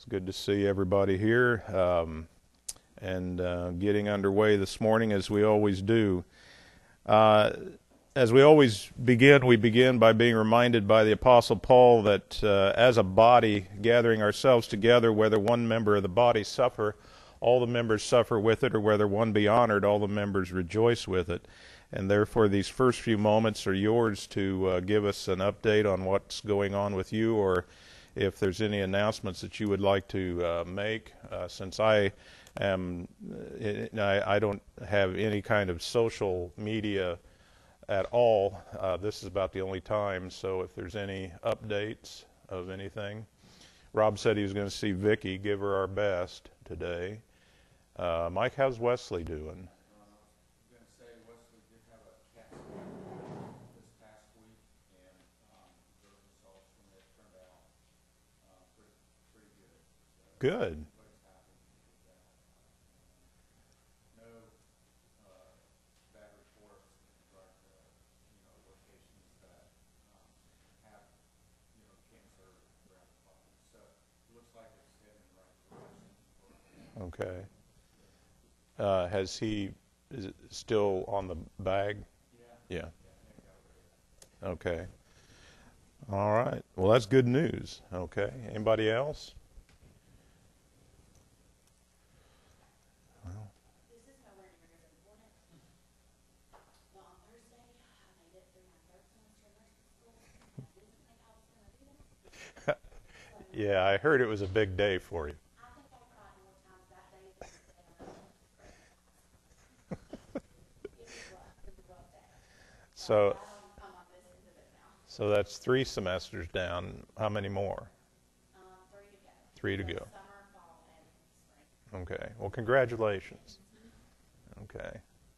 It's good to see everybody here and getting underway this morning as we always do. As we always begin, we begin by being reminded by the Apostle Paul that as a body, gathering ourselves together, whether one member of the body suffer, all the members suffer with it, or whether one be honored, all the members rejoice with it. And therefore, these first few moments are yours to give us an update on what's going on with you, or if there's any announcements that you would like to make. Since I don't have any kind of social media at all, this is about the only time. So if there's any updates of anything. Rob said he was going to see Vicki. Give her our best today. Mike, how's Wesley doing? Good. Okay. Is it still on the bag? Yeah. Okay. All right. Well, that's good news. Okay. Anybody else? Yeah, I heard it was a big day for you. So that's 3 semesters down. How many more? 3 to go. Okay. Well, congratulations. Okay.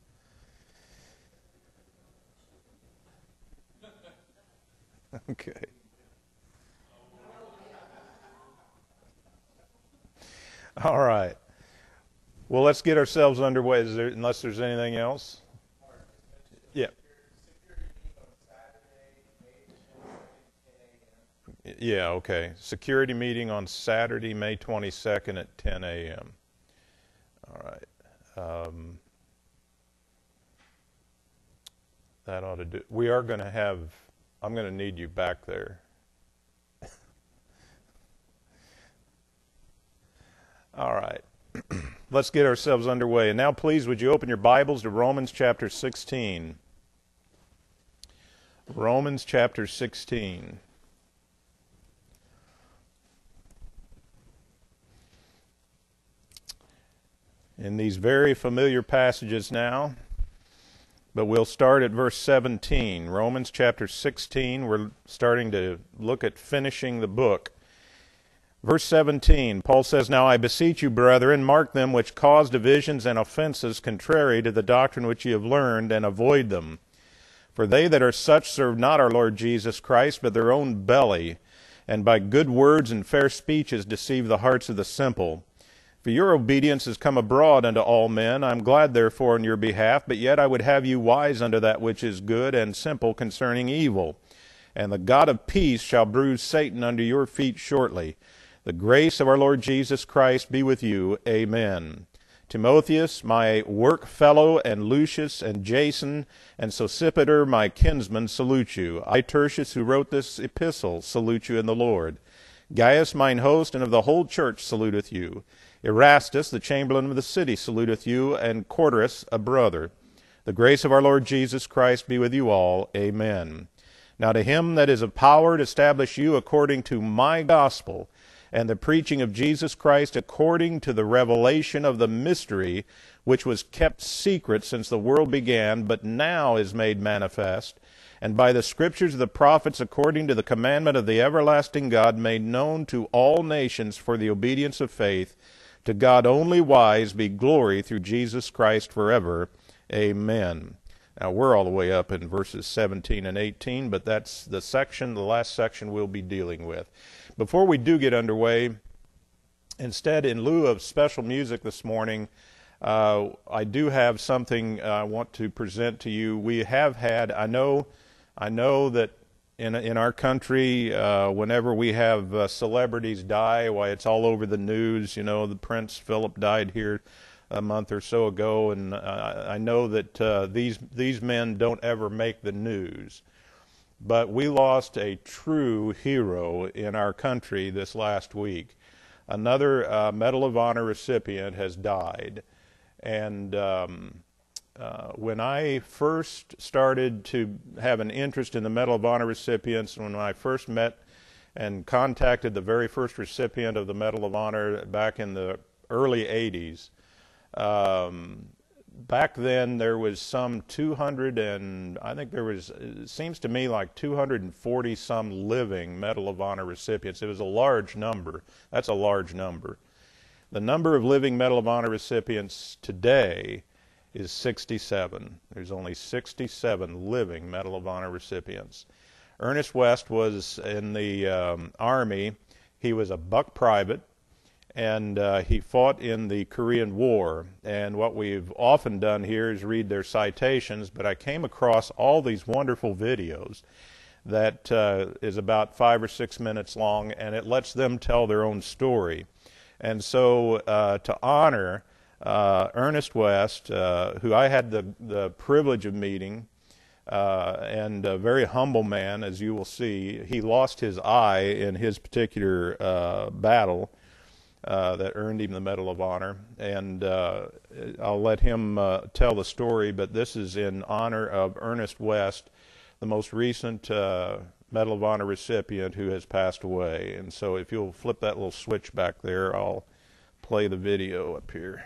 Okay. All right. Well, let's get ourselves underway. Unless there's anything else? Yeah. Yeah, okay. Security meeting on Saturday, May 22nd at 10 a.m. All right. That ought to do. We are going to have, I'm going to need you back there. All right. Let's get ourselves underway. And now, please, would you open your Bibles to Romans chapter 16. Romans chapter 16. In these very familiar passages now, but we'll start at verse 17. Romans chapter 16, we're starting to look at finishing the book. Verse 17, Paul says, "Now I beseech you, brethren, mark them which cause divisions and offenses contrary to the doctrine which ye have learned, and avoid them. For they that are such serve not our Lord Jesus Christ, but their own belly, and by good words and fair speeches deceive the hearts of the simple. For your obedience is come abroad unto all men. I am glad therefore on your behalf, but yet I would have you wise unto that which is good, and simple concerning evil. And the God of peace shall bruise Satan under your feet shortly. The grace of our Lord Jesus Christ be with you. Amen. Timotheus, my work fellow, and Lucius, and Jason, and Sosipater, my kinsman, salute you. I, Tertius, who wrote this epistle, salute you in the Lord. Gaius, mine host, and of the whole church, saluteth you. Erastus, the chamberlain of the city, saluteth you, and Quartus, a brother. The grace of our Lord Jesus Christ be with you all. Amen. Now to him that is of power to establish you according to my gospel, and the preaching of Jesus Christ according to the revelation of the mystery, which was kept secret since the world began, but now is made manifest, and by the scriptures of the prophets according to the commandment of the everlasting God, made known to all nations for the obedience of faith. To God only wise be glory through Jesus Christ forever. Amen." Now we're all the way up in verses 17 and 18, but that's the last section we'll be dealing with. Before we do get underway, instead, in lieu of special music this morning, I do have something I want to present to you. We have had, I know that in our country, whenever we have celebrities die, why it's all over the news. You know, the Prince Philip died here a month or so ago, and I know that these men don't ever make the news. But we lost a true hero in our country this last week. Another Medal of Honor recipient has died. And when I first started to have an interest in the Medal of Honor recipients, when I first met and contacted the very first recipient of the Medal of Honor back in the early 80s, back then there was some 200 and I think there was, it seems to me like 240 some living Medal of Honor recipients. It was a large number. That's a large number. The number of living Medal of Honor recipients today is 67. There's only 67 living Medal of Honor recipients. Ernest West was in the Army. He was a buck private, and he fought in the Korean War. And what we've often done here is read their citations, but I came across all these wonderful videos that is about 5 or 6 minutes long, and it lets them tell their own story. And so to honor Ernest West, who I had the privilege of meeting, and a very humble man, as you will see. He lost his eye in his particular battle that earned him the Medal of Honor, and I'll let him tell the story, but this is in honor of Ernest West, the most recent Medal of Honor recipient who has passed away. And so if you'll flip that little switch back there, I'll play the video up here.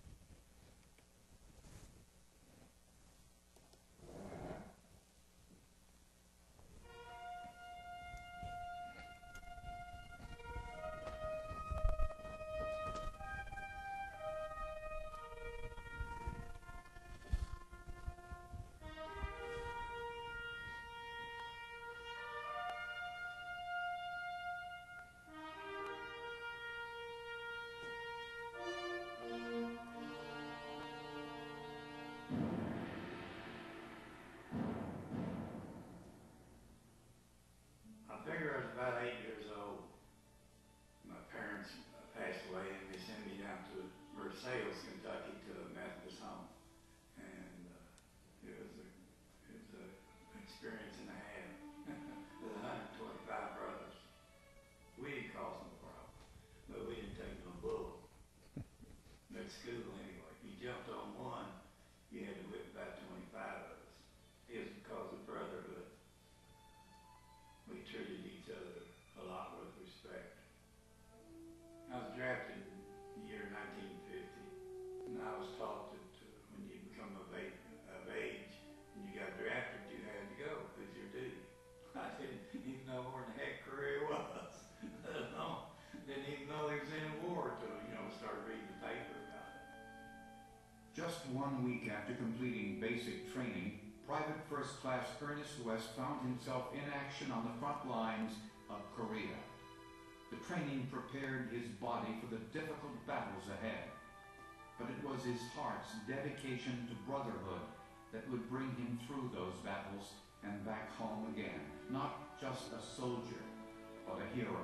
Just 1 week after completing basic training, Private First Class Ernest West found himself in action on the front lines of Korea. The training prepared his body for the difficult battles ahead, but it was his heart's dedication to brotherhood that would bring him through those battles and back home again, not just a soldier, but a hero.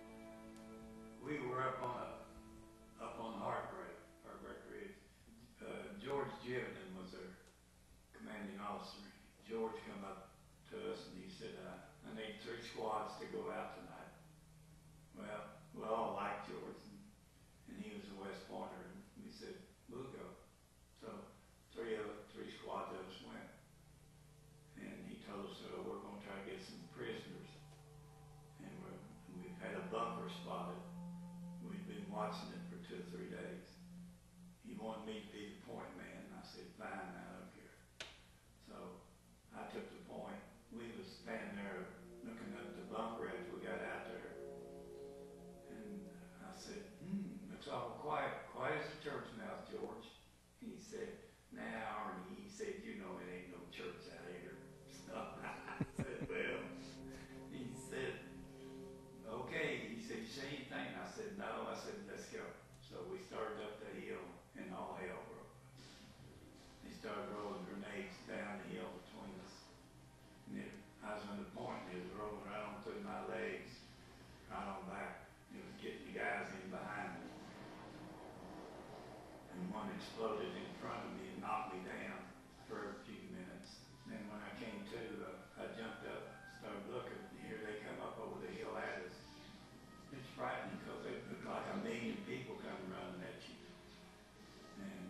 We were up on Heartbreak Ridge. George Jivenden was our commanding officer. George come up to us and he said, I need 3 squads to go out tonight. Well, we all liked George, and he was a West Pointer, and we said, we'll go. So 3 squads of us went. And he told us, we're going to try to get some prisoners. And we've had a bunker spotted. We've been watching it for 2 or 3 days. He wanted me to be the point man, and I said, fine, I don't care. So I took the point. We was standing there looking up the bunker as we got out there. And I said, looks all quiet as a church mouse, George. He said, now, Arnie, he said, you know it ain't no church out here. So I said, well, he said, okay. He said, you see anything? I said, no. I said, let's go. So we started up the hill, and all hell broke loose. They started exploded in front of me and knocked me down for a few minutes. Then when I came to, I jumped up, started looking, and here they come up over the hill at us. It's frightening because it looked like a million people coming running at you. And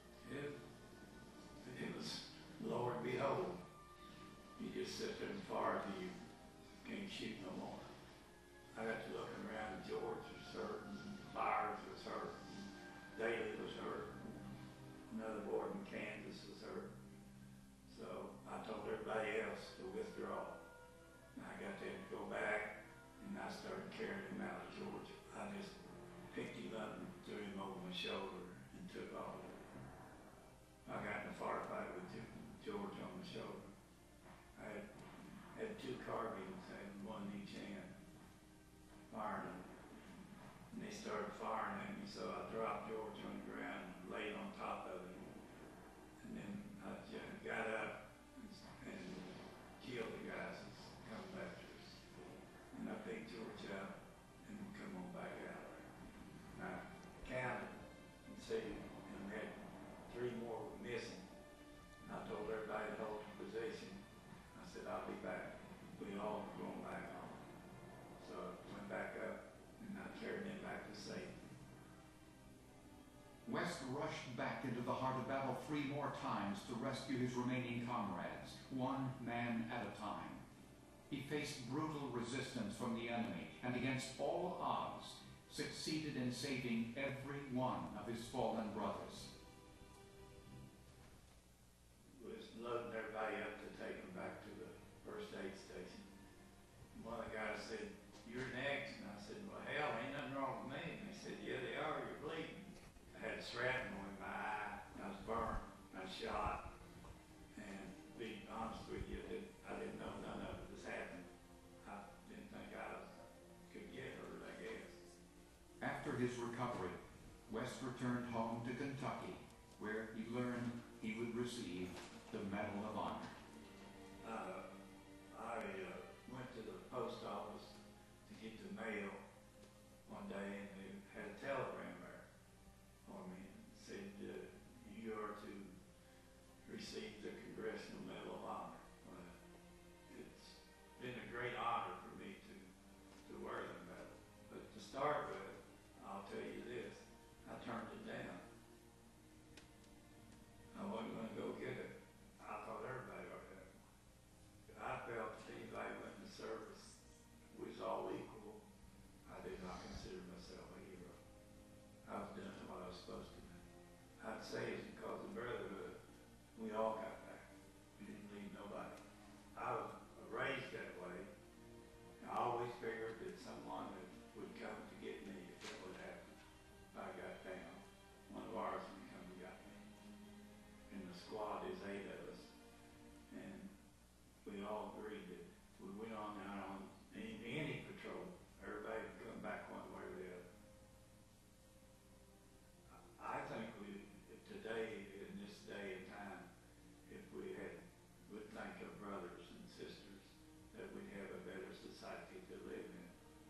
it was, Lord behold, you just sit there and fire till you can't shoot no more. I got to looking around, George was hurt, and Byers was hurt, and Daly was hurt, and another boy in Kansas was hurt. So I told everybody else to withdraw. And I got them to go back, and I started carrying him out of Georgia. I just picked him up and threw him over my shoulder and took off. I got in a firefight with George on my shoulder. I had two carbines, I had one in each hand, firing them. And they started firing at me, so I dropped George on the ground and laid on top of him. And then I got up and killed the guys that's coming after us. And I picked George up and come on back out. And I counted and see, and we had 3 more missing. And I told everybody to hold the position. I said, I'll be back. We all were going back home. So I went back up and I carried them back to safety. West rushed back into the heart of battle 3 more times to rescue his remaining comrades, one man at a time. He faced brutal resistance from the enemy, and against all odds, succeeded in saving every one of his fallen brothers. Was loading everybody up to take them back to the first aid station. One of the guys said, "You're next." And I said, "Well, hell, ain't nothing wrong with me." And they said, "Yeah, they are. You're bleeding." I had shrapnel in my eye. I was burned. I was shot. And to be honest with you, I didn't know none of it was happening. I didn't think I could get hurt, I guess. After his recovery, West returned home to Kentucky, where he learned he would receive the Medal of Honor. I went to the post office to get the mail one day, and they had a telegram there for me. It said, you are to receive the Congressional Medal of Honor. Well, it's been a great honor for me to wear the medal. But to start with, I'll tell you this, I turned it down. I wasn't going to go get it. I thought everybody ought to have one. But I felt that anybody went in the service was all equal. I did not consider myself a hero. I was doing what I was supposed to do. I'd say it's because of brotherhood. We all got back. We didn't leave nobody. I was raised that way. I always figured that someone would come to get me if it would happen. If I got down, one of ours would come and got me. And the squad is 8 of us. And we all agreed that we went on out on any patrol. Everybody would come back one way or the other. I think today, in this day and time, if we would think of brothers and sisters, that we'd have a better society to live in.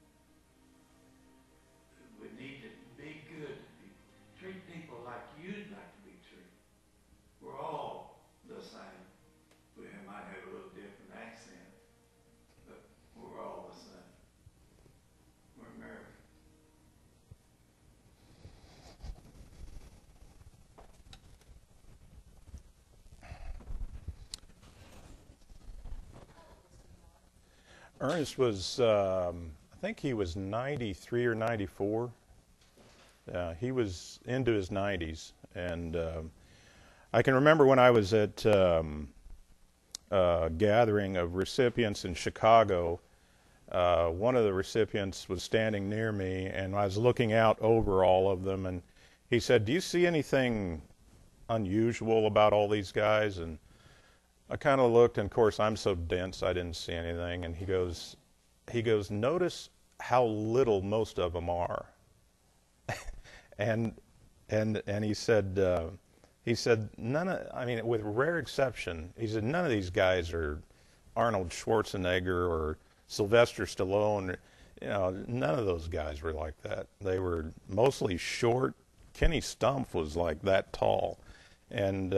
We need to be good to people. Treat people like you'd like to be treated. We're all the same. We might have a little different accent, but we're all the same. We're American. Ernest was, I think he was 93 or 94. He was into his 90s. And I can remember when I was at a gathering of recipients in Chicago, one of the recipients was standing near me, and I was looking out over all of them, and he said, "Do you see anything unusual about all these guys?" And I kind of looked, and of course I'm so dense I didn't see anything. And he goes, "Notice how little most of them are." and he said none of, I mean, with rare exception, he said none of these guys are Arnold Schwarzenegger or Sylvester Stallone. You know, none of those guys were like that. They were mostly short, Kenny Stumpf was like that tall. And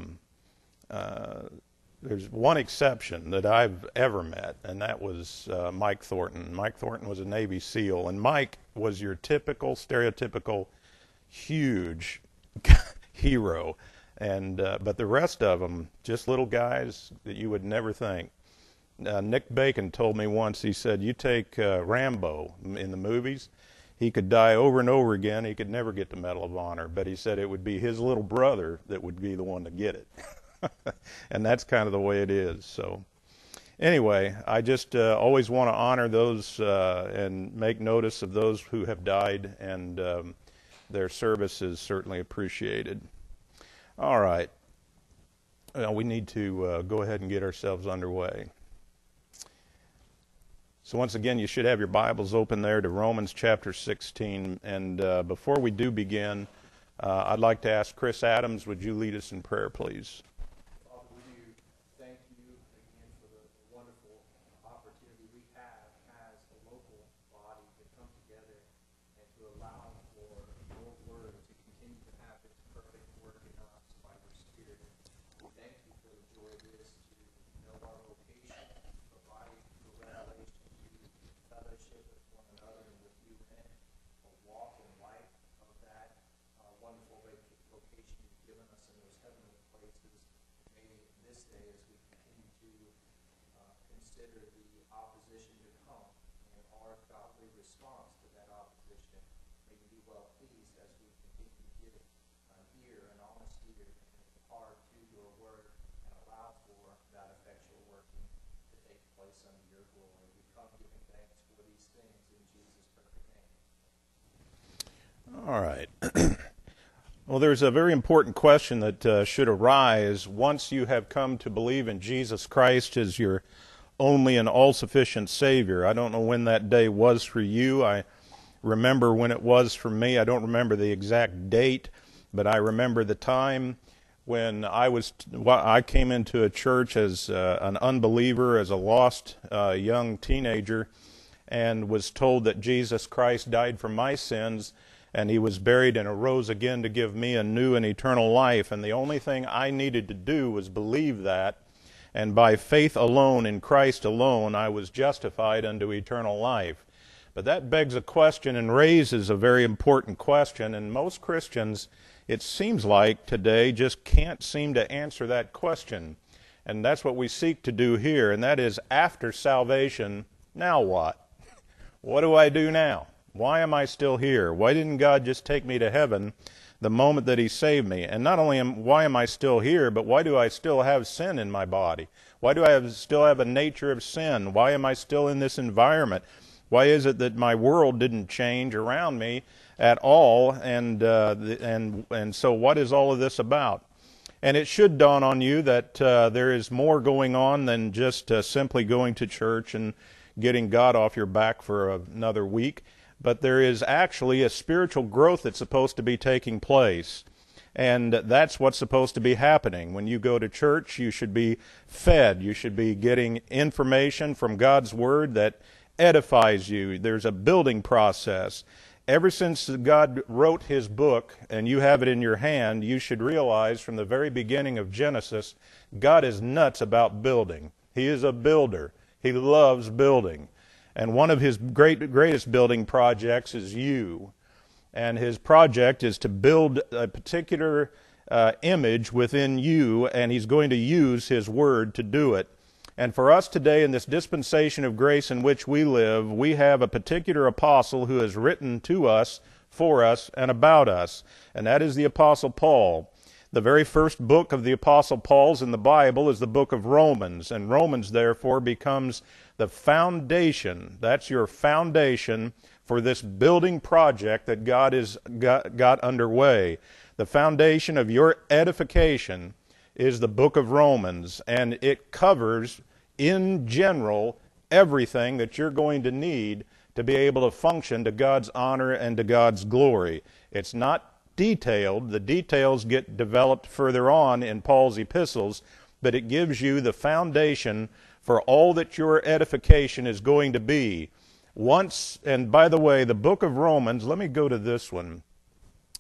there's one exception that I've ever met, and that was Mike Thornton. Mike Thornton was a Navy SEAL, and Mike was your typical, stereotypical, huge hero. And but the rest of them, just little guys that you would never think. Nick Bacon told me once, he said, you take Rambo in the movies, he could die over and over again, he could never get the Medal of Honor, but he said it would be his little brother that would be the one to get it. And that's kind of the way it is. So anyway, I just always want to honor those and make notice of those who have died, and their service is certainly appreciated. All right. We need to go ahead and get ourselves underway. So once again, you should have your Bibles open there to Romans chapter 16. And before we do begin, I'd like to ask Chris Adams, would you lead us in prayer, please? All right. Well, there's a very important question that should arise once you have come to believe in Jesus Christ as your only and all-sufficient Savior. I don't know when that day was for you. I remember when it was for me. I don't remember the exact date, but I remember the time when I came into a church as an unbeliever, as a lost young teenager, and was told that Jesus Christ died for my sins, and he was buried and arose again to give me a new and eternal life. And the only thing I needed to do was believe that, and by faith alone in Christ alone I was justified unto eternal life. But that begs a question and raises a very important question, and most Christians, it seems like today, just can't seem to answer that question. And that's what we seek to do here, and that is, after salvation, now what? What do I do now? Why am I still here? Why didn't God just take me to heaven the moment that he saved me? And not only why am I still here, but why do I still have sin in my body? Why do I still have a nature of sin? Why am I still in this environment? Why is it that my world didn't change around me at all? And so what is all of this about? And it should dawn on you that there is more going on than just simply going to church and getting God off your back for another week. But there is actually a spiritual growth that's supposed to be taking place. And that's what's supposed to be happening. When you go to church, you should be fed. You should be getting information from God's Word that edifies you. There's a building process. Ever since God wrote his book, and you have it in your hand, you should realize from the very beginning of Genesis, God is nuts about building. He is a builder. He loves building. And one of his greatest building projects is you. And his project is to build a particular image within you, and he's going to use his word to do it. And for us today, in this dispensation of grace in which we live, we have a particular apostle who has written to us, for us, and about us. And that is the Apostle Paul. The very first book of the Apostle Paul's in the Bible is the book of Romans. And Romans, therefore, becomes the foundation. That's your foundation for this building project that God has got underway. The foundation of your edification is the book of Romans, and it covers, in general, everything that you're going to need to be able to function to God's honor and to God's glory. It's not detailed. The details get developed further on in Paul's epistles, but it gives you the foundation for all that your edification is going to be. Once, and by the way, the book of Romans, let me go to this one.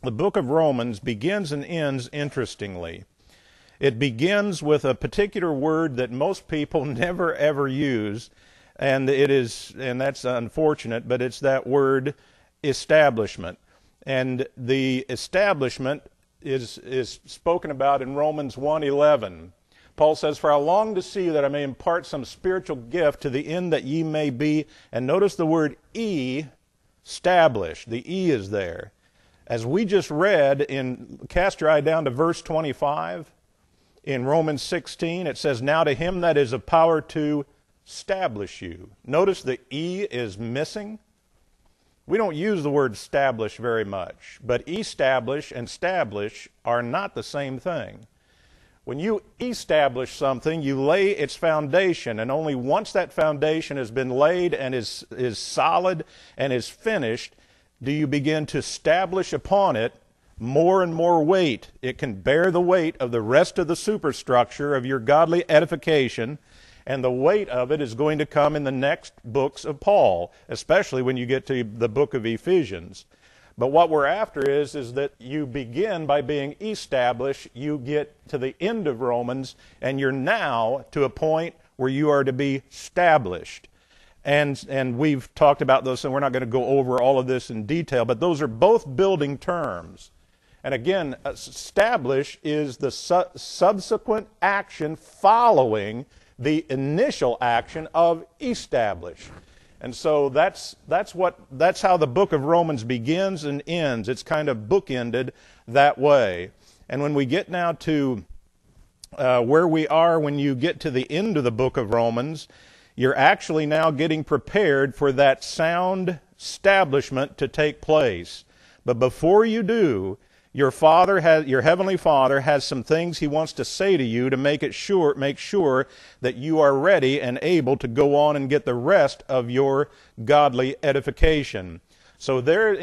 the book of Romans begins and ends interestingly. It begins with a particular word that most people never ever use, and that's unfortunate, but it's that word establishment. And the establishment is spoken about in Romans 1:11. Paul says, "For I long to see that I may impart some spiritual gift to the end that ye may be," and notice the word established. The E is there. As we just read, cast your eye down to verse 25, in Romans 16, it says, "Now to him that is of power to establish you." Notice the E is missing. We don't use the word establish very much, but establish and establish are not the same thing. When you establish something, you lay its foundation, and only once that foundation has been laid and is solid and is finished, do you begin to establish upon it more and more weight. It can bear the weight of the rest of the superstructure of your godly edification, and the weight of it is going to come in the next books of Paul, especially when you get to the book of Ephesians. But what we're after is that you begin by being established, you get to the end of Romans, and you're now to a point where you are to be established. And we've talked about those, and we're not going to go over all of this in detail, but those are both building terms. And again, establish is the subsequent action following the initial action of establish. And so that's how the book of Romans begins and ends. It's kind of bookended that way. And when we get now to where we are when you get to the end of the book of Romans, you're actually now getting prepared for that sound establishment to take place. But before you do, your heavenly Father has some things He wants to say to you to make sure that you are ready and able to go on and get the rest of your godly edification. So there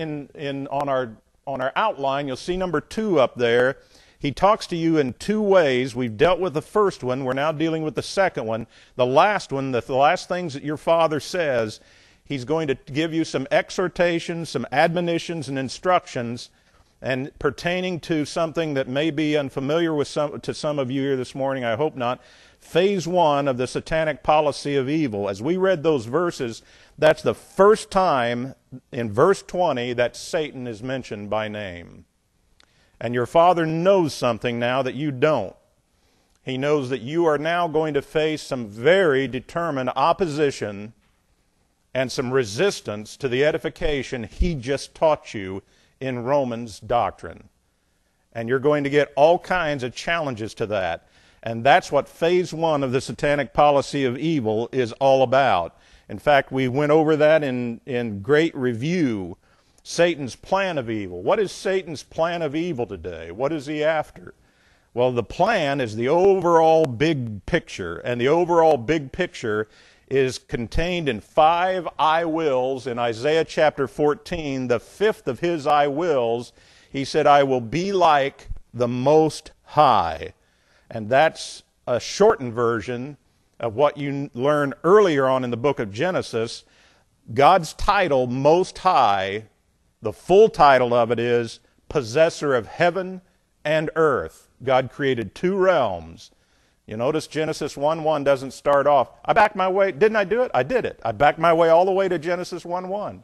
on our outline, you'll see number 2 up there. He talks to you in 2 ways. We've dealt with the first one. We're now dealing with the second one. The last one, the last things that your Father says, He's going to give you some exhortations, some admonitions and instructions, and pertaining to something that may be unfamiliar to some of you here this morning, I hope not, phase 1 of the satanic policy of evil. As we read those verses, that's the first time in verse 20 that Satan is mentioned by name. And your Father knows something now that you don't. He knows that you are now going to face some very determined opposition and some resistance to the edification He just taught you in Romans doctrine. And you're going to get all kinds of challenges to that. And that's what phase 1 of the satanic policy of evil is all about. In fact, we went over that in great review. Satan's plan of evil. What is Satan's plan of evil today? What is he after? Well, the plan is the overall big picture. And the overall big picture is contained in 5 I wills in Isaiah chapter 14. The 5th of his I wills, he said, "I will be like the Most High." And that's a shortened version of what you learn earlier on in the book of Genesis. God's title, Most High, the full title of it is Possessor of Heaven and Earth. God created 2 realms. You notice Genesis 1:1 doesn't start off, "I backed my way." Didn't I do it? I did it. I backed my way all the way to Genesis 1:1.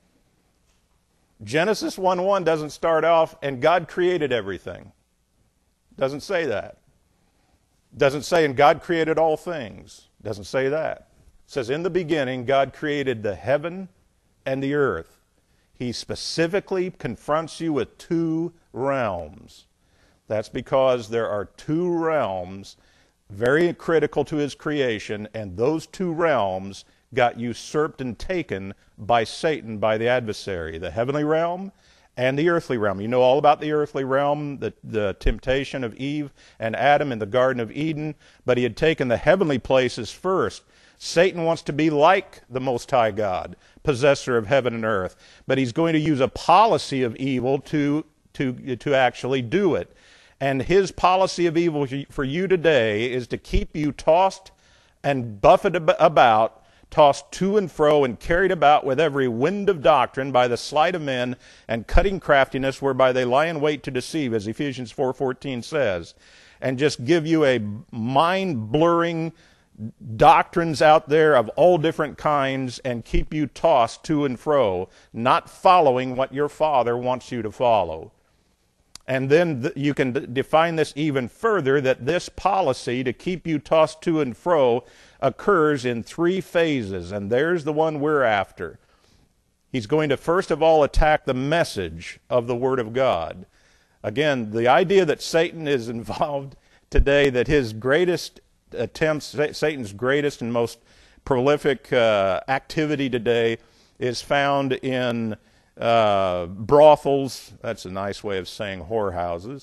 Genesis 1:1 doesn't start off, "And God created everything." Doesn't say that. Doesn't say, "And God created all things." Doesn't say that. It says, "In the beginning, God created the heaven and the earth." He specifically confronts you with 2 realms. That's because there are 2 realms very critical to His creation, and those 2 realms got usurped and taken by Satan, by the adversary, the heavenly realm and the earthly realm. You know all about the earthly realm, the temptation of Eve and Adam in the Garden of Eden, but he had taken the heavenly places first. Satan wants to be like the Most High God, possessor of heaven and earth, but he's going to use a policy of evil to actually do it. And his policy of evil for you today is to keep you tossed and buffeted about, tossed to and fro and carried about with every wind of doctrine by the sleight of men and cutting craftiness whereby they lie in wait to deceive, as Ephesians 4:14 says, and just give you a mind-blurring doctrines out there of all different kinds and keep you tossed to and fro, not following what your Father wants you to follow. And then you can define this even further, that this policy to keep you tossed to and fro occurs in 3 phases, and there's the one we're after. He's going to first of all attack the message of the Word of God. Again, the idea that Satan is involved today, that his greatest attempts, Satan's greatest and most prolific activity today is found in brothels, that's a nice way of saying whorehouses,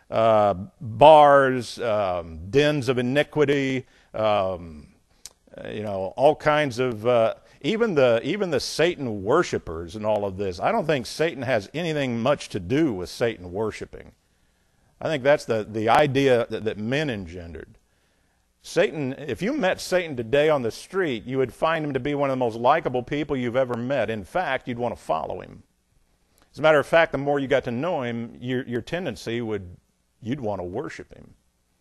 bars, dens of iniquity, all kinds of, even the Satan worshipers and all of this. I don't think Satan has anything much to do with Satan worshiping. I think that's the idea that men engendered. Satan, if you met Satan today on the street, you would find him to be one of the most likable people you've ever met. In fact, you'd want to follow him. As a matter of fact, the more you got to know him, your tendency you'd want to worship him.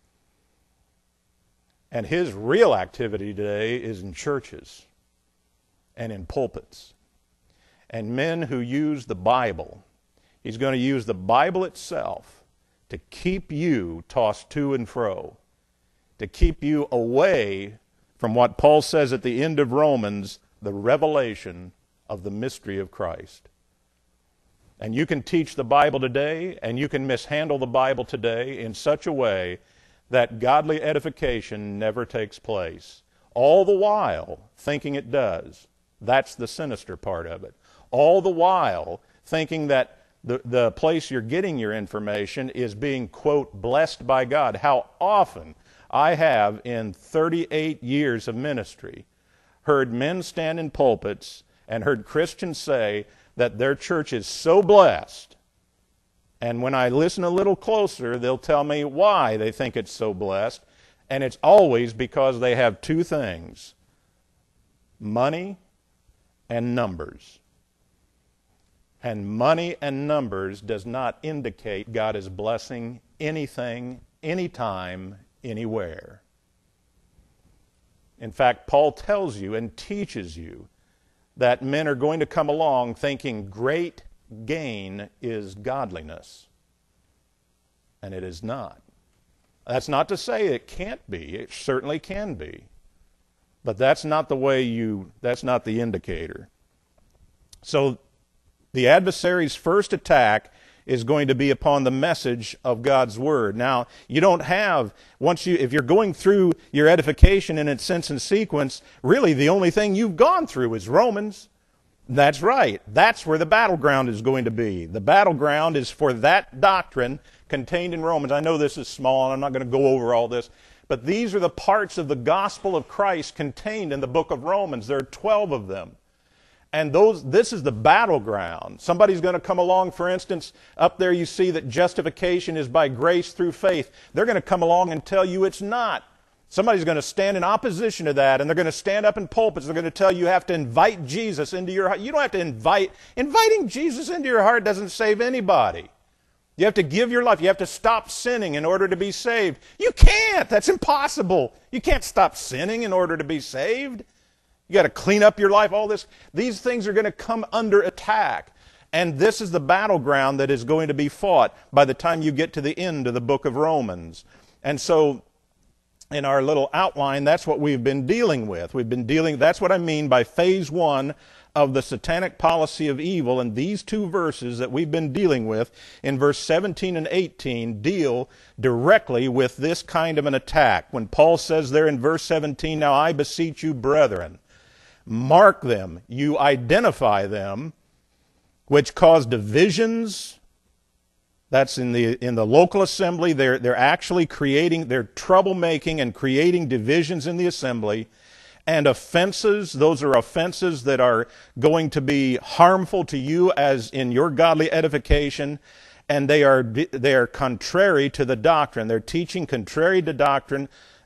And his real activity today is in churches and in pulpits. And men who use the Bible. He's going to use the Bible itself to keep you tossed to and fro, to keep you away from what Paul says at the end of Romans, the revelation of the mystery of Christ. And you can teach the Bible today, and you can mishandle the Bible today in such a way that godly edification never takes place, all the while thinking it does. That's the sinister part of it. All the while thinking that the place you're getting your information is being, quote, blessed by God. How often I have, in 38 years of ministry, heard men stand in pulpits and heard Christians say that their church is so blessed. And when I listen a little closer, they'll tell me why they think it's so blessed. And it's always because they have 2 things: money and numbers. And money and numbers does not indicate God is blessing anything, anytime, anywhere. In fact, Paul tells you and teaches you that men are going to come along thinking great gain is godliness. And it is not. That's not to say it can't be. It certainly can be. But that's not that's not the indicator. So the adversary's first attack is going to be upon the message of God's Word. Now, you don't have, if you're going through your edification in its sense and sequence, really the only thing you've gone through is Romans. That's right. That's where the battleground is going to be. The battleground is for that doctrine contained in Romans. I know this is small, and I'm not going to go over all this, but these are the parts of the gospel of Christ contained in the book of Romans. There are 12 of them. And this is the battleground. Somebody's going to come along, for instance, up there you see that justification is by grace through faith. They're going to come along and tell you it's not. Somebody's going to stand in opposition to that, and they're going to stand up in pulpits. They're going to tell you have to invite Jesus into your heart. You don't have to inviting Jesus into your heart doesn't save anybody. You have to give your life. You have to stop sinning in order to be saved. You can't. That's impossible. You can't stop sinning in order to be saved. You got to clean up your life, all this. These things are going to come under attack. And this is the battleground that is going to be fought by the time you get to the end of the book of Romans. And so in our little outline, that's what we've been dealing with. That's what I mean by phase 1 of the satanic policy of evil. And these 2 verses that we've been dealing with in verse 17 and 18 deal directly with this kind of an attack. When Paul says there in verse 17, "Now I beseech you, brethren," mark them, you identify them, which cause divisions. That's in the local assembly. They're actually they're troublemaking and creating divisions in the assembly. And offenses, those are offenses that are going to be harmful to you as in your godly edification. And they are contrary to the doctrine. They're teaching contrary to doctrine.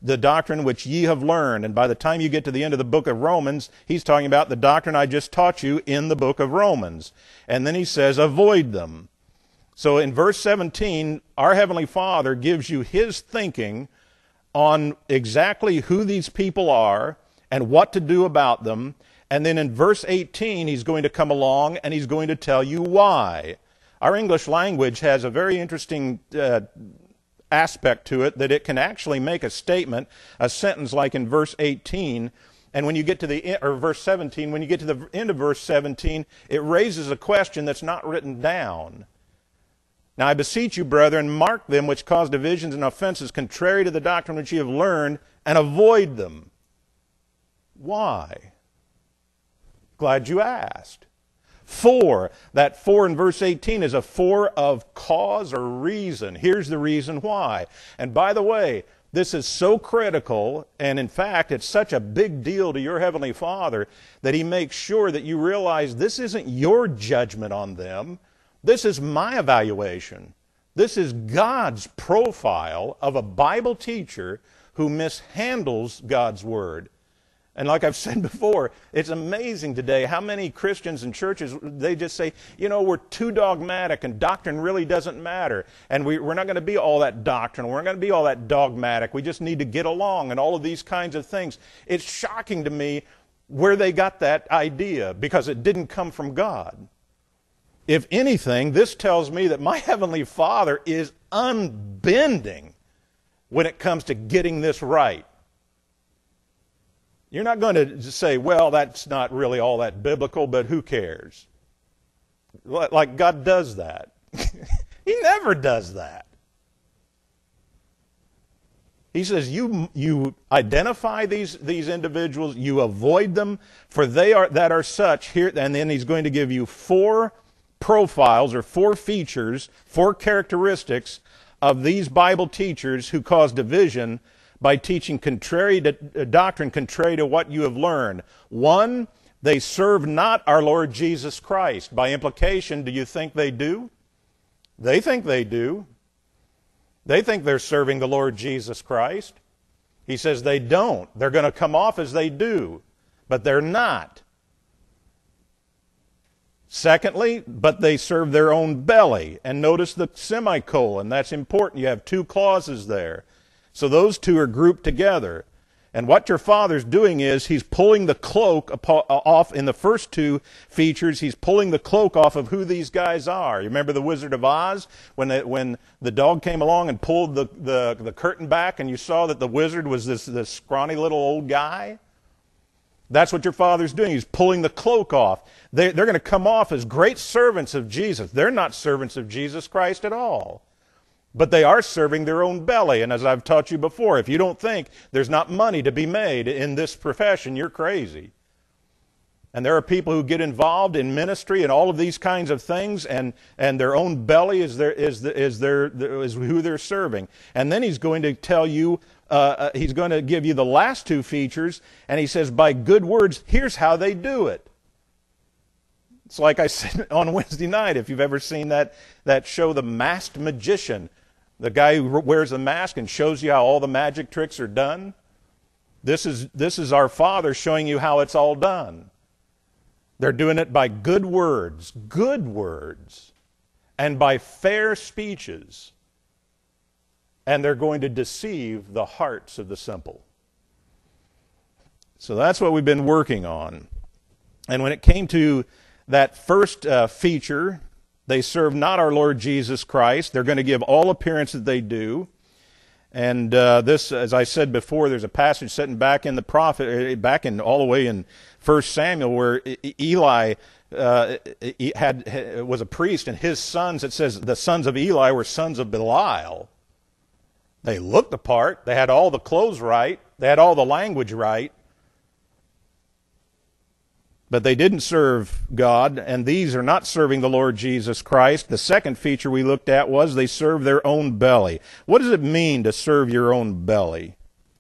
the doctrine which ye have learned. And by the time you get to the end of the book of Romans, he's talking about the doctrine I just taught you in the book of Romans. And then he says, avoid them. So in verse 17, our Heavenly Father gives you his thinking on exactly who these people are and what to do about them. And then in verse 18, he's going to come along and he's going to tell you why. Our English language has a very interesting aspect to it, that it can actually make a statement, a sentence like in verse 18, and when you get to verse 17, when you get to the end of verse 17, it raises a question that's not written down. Now I beseech you, brethren, mark them which cause divisions and offenses contrary to the doctrine which ye have learned, and avoid them. Why? Glad you asked. For, that for in verse 18 is a for of cause or reason. Here's the reason why. And by the way, this is so critical, and in fact, it's such a big deal to your Heavenly Father that he makes sure that you realize this isn't your judgment on them. This is my evaluation. This is God's profile of a Bible teacher who mishandles God's Word. And like I've said before, it's amazing today how many Christians and churches, they just say, you know, we're too dogmatic and doctrine really doesn't matter. And we're not going to be all that doctrinal. We're not going to be all that dogmatic. We just need to get along and all of these kinds of things. It's shocking to me where they got that idea, because it didn't come from God. If anything, this tells me that my Heavenly Father is unbending when it comes to getting this right. You're not going to say, well, that's not really all that biblical, but who cares? Like God does that. He never does that. He says, you identify these individuals, you avoid them, for they are such here, and then he's going to give you 4 profiles or 4 features, 4 characteristics of these Bible teachers who cause division by teaching contrary to doctrine, contrary to what you have learned. 1, they serve not our Lord Jesus Christ. By implication, do you think they do? They think they do. They think they're serving the Lord Jesus Christ. He says they don't. They're going to come off as they do, but they're not. Secondly, but they serve their own belly. And notice the semicolon. That's important. You have 2 clauses there. So those 2 are grouped together. And what your Father's doing is he's pulling the cloak off in the first 2 features. He's pulling the cloak off of who these guys are. You remember the Wizard of Oz when the dog came along and pulled the curtain back and you saw that the wizard was this scrawny little old guy? That's what your Father's doing. He's pulling the cloak off. They're going to come off as great servants of Jesus. They're not servants of Jesus Christ at all. But they are serving their own belly. And as I've taught you before, if you don't think there's not money to be made in this profession, you're crazy. And there are people who get involved in ministry and all of these kinds of things, and their own belly is who they're serving. And then he's going to tell you, he's going to give you the last 2 features, and he says, by good words, here's how they do it. It's like I said on Wednesday night, if you've ever seen that show, The Masked Magician. The guy who wears the mask and shows you how all the magic tricks are done. This is our Father showing you how it's all done. They're doing it by good words, and by fair speeches. And they're going to deceive the hearts of the simple. So that's what we've been working on. And when it came to that first feature, they serve not our Lord Jesus Christ. They're going to give all appearance that they do. And this, as I said before, there's a passage sitting back in the prophet, all the way in 1 Samuel, where Eli was a priest, and his sons, it says, the sons of Eli were sons of Belial. They looked the part. They had all the clothes right. They had all the language right. But they didn't serve God, and these are not serving the Lord Jesus Christ. The second feature we looked at was they serve their own belly. What does it mean to serve your own belly?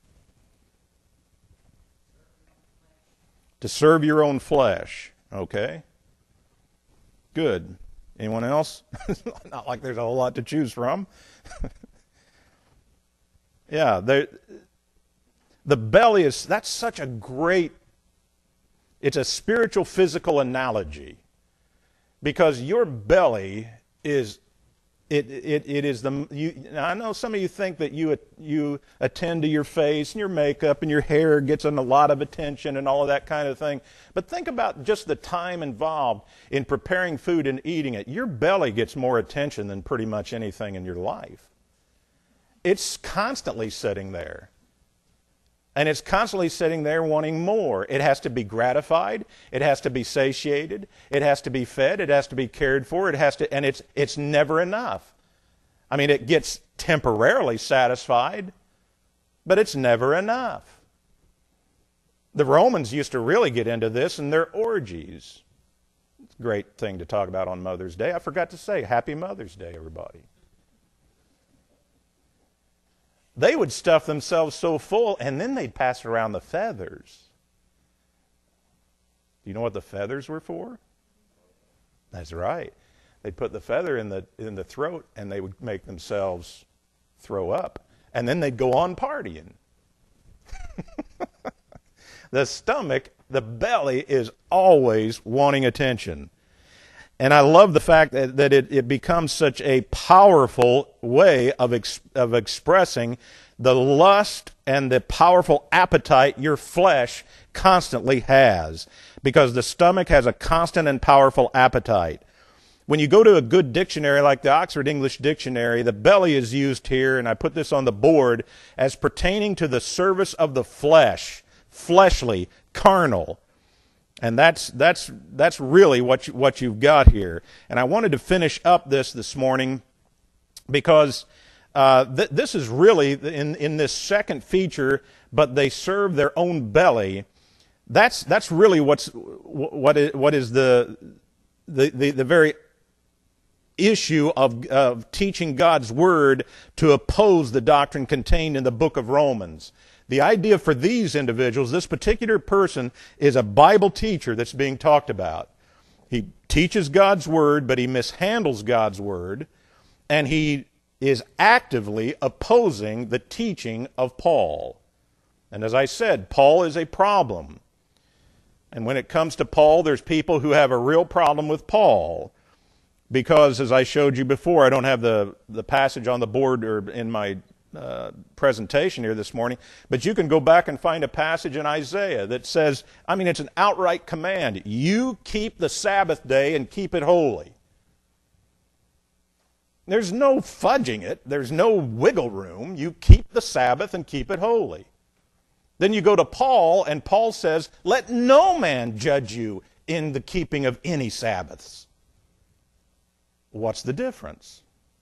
To serve your own flesh. Okay. Good. Anyone else? Not like there's a whole lot to choose from. Yeah, The belly that's such a great, it's a spiritual physical analogy, because your belly is, it is I know some of you think that you attend to your face and your makeup and your hair gets in a lot of attention and all of that kind of thing. But think about just the time involved in preparing food and eating it. Your belly gets more attention than pretty much anything in your life. It's constantly sitting there. And it's constantly sitting there wanting more. It has to be gratified. It has to be satiated. It has to be fed. It has to be cared for. And it's never enough. I mean, it gets temporarily satisfied, but it's never enough. The Romans used to really get into this in their orgies. It's a great thing to talk about on Mother's Day. I forgot to say, Happy Mother's Day, everybody. They would stuff themselves so full, and then they'd pass around the feathers. Do you know what the feathers were for? That's right. They'd put the feather in the throat, and they would make themselves throw up. And then they'd go on partying. The stomach, the belly, is always wanting attention. And I love the fact that it becomes such a powerful way of expressing the lust and the powerful appetite your flesh constantly has, because the stomach has a constant and powerful appetite. When you go to a good dictionary like the Oxford English Dictionary, the belly is used here, and I put this on the board, as pertaining to the service of the flesh, fleshly, carnal. And that's really what you've got here. And I wanted to finish up this morning because this is really in this second feature, but they serve their own belly. That's really what is the very issue of teaching God's Word to oppose the doctrine contained in the book of Romans. The idea for these individuals, this particular person is a Bible teacher that's being talked about. He teaches God's Word, but he mishandles God's Word, and he is actively opposing the teaching of Paul. And as I said, Paul is a problem. And when it comes to Paul, there's people who have a real problem with Paul, because, as I showed you before, I don't have the passage on the board or in my presentation here this morning, but you can go back and find a passage in Isaiah that says, I mean, it's an outright command. You keep the Sabbath day and keep it holy. There's no fudging it. There's no wiggle room. You keep the Sabbath and keep it holy. Then you go to Paul, and Paul says, let no man judge you in the keeping of any Sabbaths. What's the difference?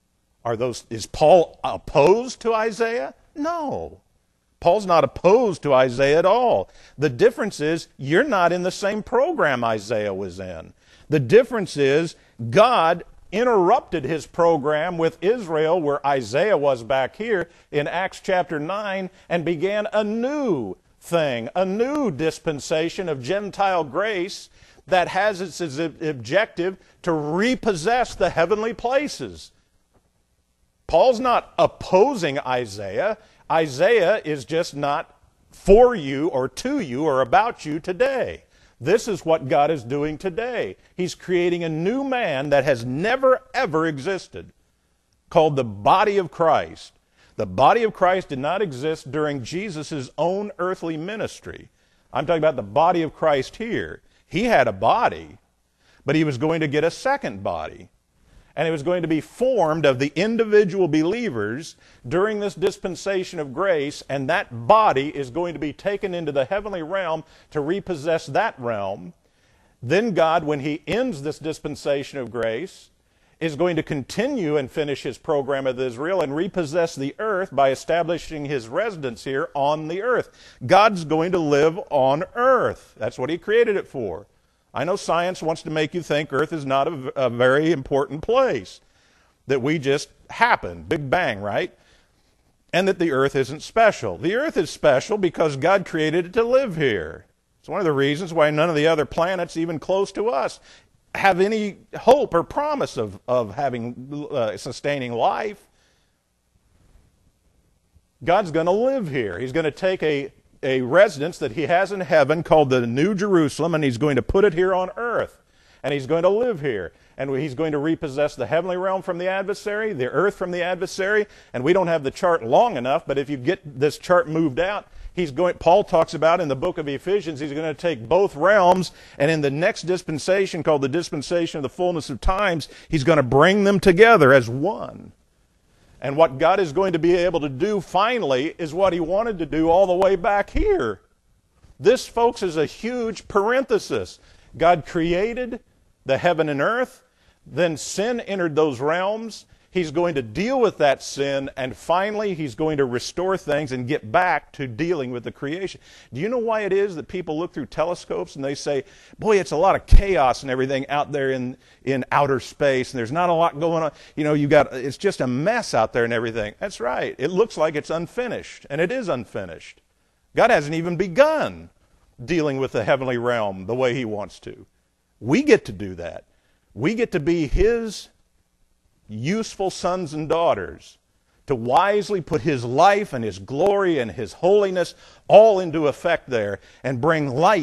Is Paul opposed to Isaiah? No. Paul's not opposed to Isaiah at all. The difference is you're not in the same program Isaiah was in. The difference is God interrupted his program with Israel, where Isaiah was back here in Acts chapter 9, and began a new thing, a new dispensation of Gentile grace that has its objective to repossess the heavenly places. Paul's not opposing Isaiah. Isaiah is just not for you or to you or about you today. This is what God is doing today. He's creating a new man that has never, ever existed, called the body of Christ. The body of Christ did not exist during Jesus' own earthly ministry. I'm talking about the body of Christ here. He had a body, but he was going to get a second body. And it was going to be formed of the individual believers during this dispensation of grace, and that body is going to be taken into the heavenly realm to repossess that realm. Then God, when he ends this dispensation of grace, is going to continue and finish his program with Israel and repossess the earth by establishing his residence here on the earth. God's going to live on earth. That's what he created it for. I know science wants to make you think Earth is not a very important place, that we just happen, Big Bang, right? And that the Earth isn't special. The Earth is special because God created it to live here. It's one of the reasons why none of the other planets, even close to us, have any hope or promise of having sustaining life. God's going to live here. He's going to take a a residence that he has in heaven called the New Jerusalem, and he's going to put it here on earth. And he's going to live here. And he's going to repossess the heavenly realm from the adversary, the earth from the adversary. And we don't have the chart long enough, but if you get this chart moved out, Paul talks about in the book of Ephesians, he's going to take both realms, and in the next dispensation, called the dispensation of the fullness of times, he's going to bring them together as one. And what God is going to be able to do finally is what he wanted to do all the way back here. This, folks, is a huge parenthesis. God created the heaven and earth, then sin entered those realms. He's going to deal with that sin, and finally he's going to restore things and get back to dealing with the creation. Do you know why it is that people look through telescopes and they say, boy, it's a lot of chaos and everything out there in outer space, and there's not a lot going on. You know, it's just a mess out there and everything. That's right. It looks like it's unfinished, and it is unfinished. God hasn't even begun dealing with the heavenly realm the way he wants to. We get to do that. We get to be his useful sons and daughters to wisely put his life and his glory and his holiness all into effect there and bring light